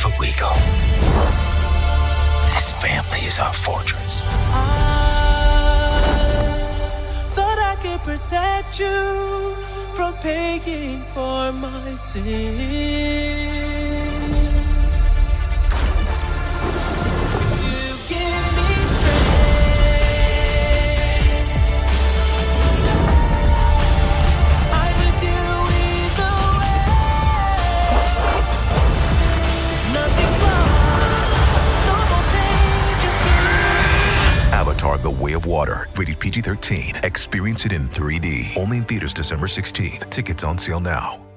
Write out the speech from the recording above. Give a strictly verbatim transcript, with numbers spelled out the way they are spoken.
Wherever we go, this family is our fortress. I thought I could protect you from paying for my sins. You give me strength. I'm with you either way. Nothing's lost. No more pain, just you. Avatar: The Way of Water. Rated P G thirteen. Experience it in three D. Only in theaters December sixteenth. Tickets on sale now.